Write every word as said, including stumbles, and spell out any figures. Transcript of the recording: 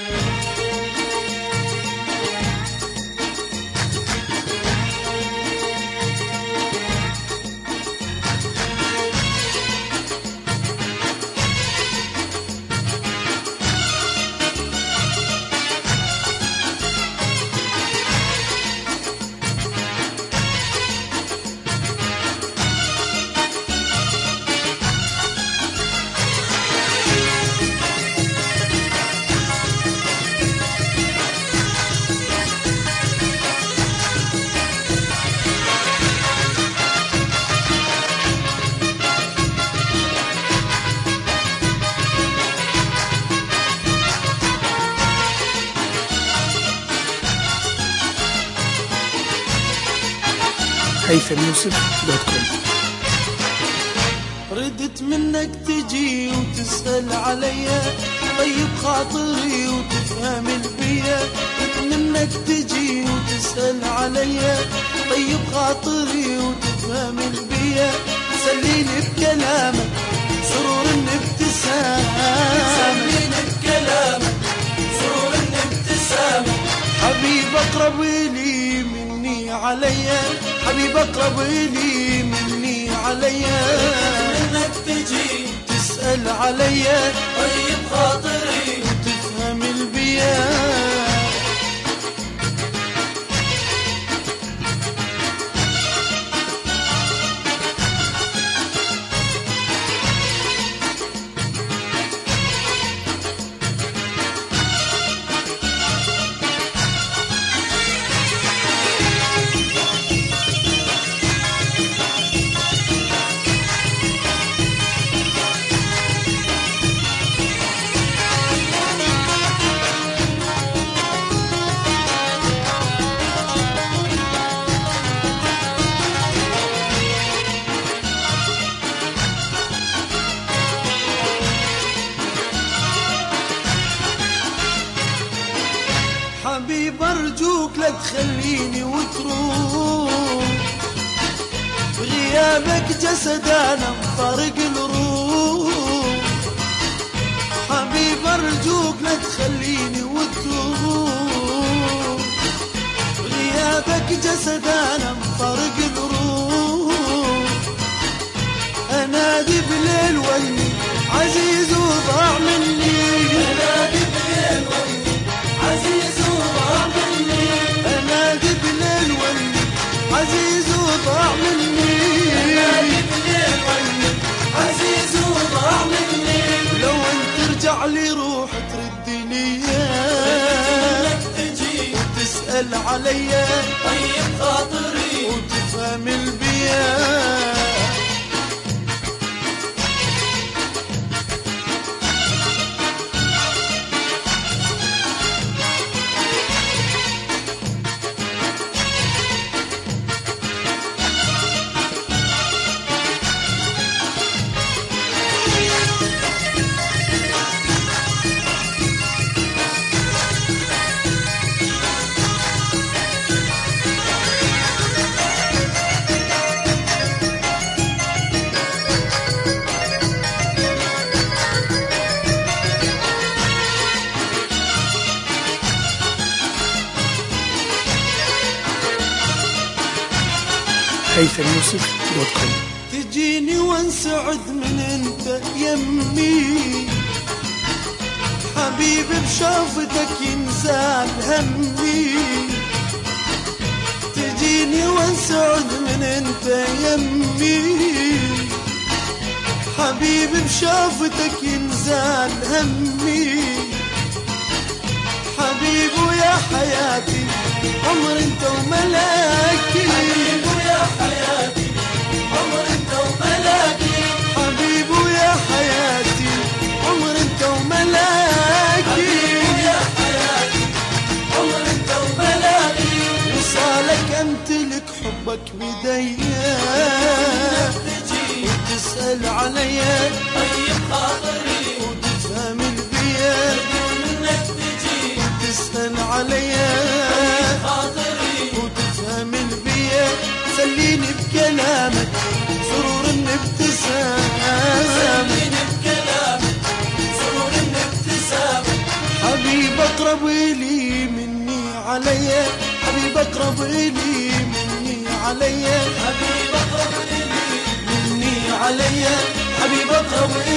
هيثم يوسف دوت كوم. ردت منك تجي وتسأل عليا، طيب خاطري وتفهم البيا. ردت منك تجي وتسأل عليا، طيب خاطري وتفهم البيا. سليني بكلامك سرور ابتسامة، سليني بكلامك سرور ابتسامة. حبيب اقرب لي مني عليا، حبيب اقرب لي مني عليا. منك تجي تسأل عليا، طيب خاطري وتفهم البيا. حبيب ارجوك لا تخليني وتروح، بغيابك جسد انا مفارق الروح. حبيب ارجوك لا تخليني وتروح، بغيابك جسد انا مفارق الروح. انادي بليل ولي عزيز وضاع مني، انادي بليل ولي عزيز وضاع مني، انادي بليل ولي عزيز وضاع مني، انادي بليل ولي عزيز وضاع مني. لو انت ترجع لي روح تردني اياه، تجي وتسأل عليا، طيب خاطري وتفهم البيا. هيثم يوسف دوت كوم. تجيني وانسعد من انت يمي، حبيبي بشوفتك ينزال همي. تجيني وانسعد من انت يمي، حبيبي بشوفتك ينزال همي. حبيب ويا حياتي عمر انت وملاكي، حبيب ويا حياتي عمر انت وملاكي. حبيب ويا حياتي عمر انت وملاكي، حبيب ويا حياتي عمر انت وملاكي. وصالك امتلك حبك بديا، تجي وتسأل عليا، طيب خاطري وتفهم البيا. منك تجي وتسأل عليا، طيب خاطري وتفهم البيا. سليني بكلامك سرور ابتسامة، سليني بكلامك سرور ابتسامة. حبيبي حبيب اقرب لي مني عليا حبيب اقرب لي مني عليا حبيب اقرب لي مني عليا حبيب اقرب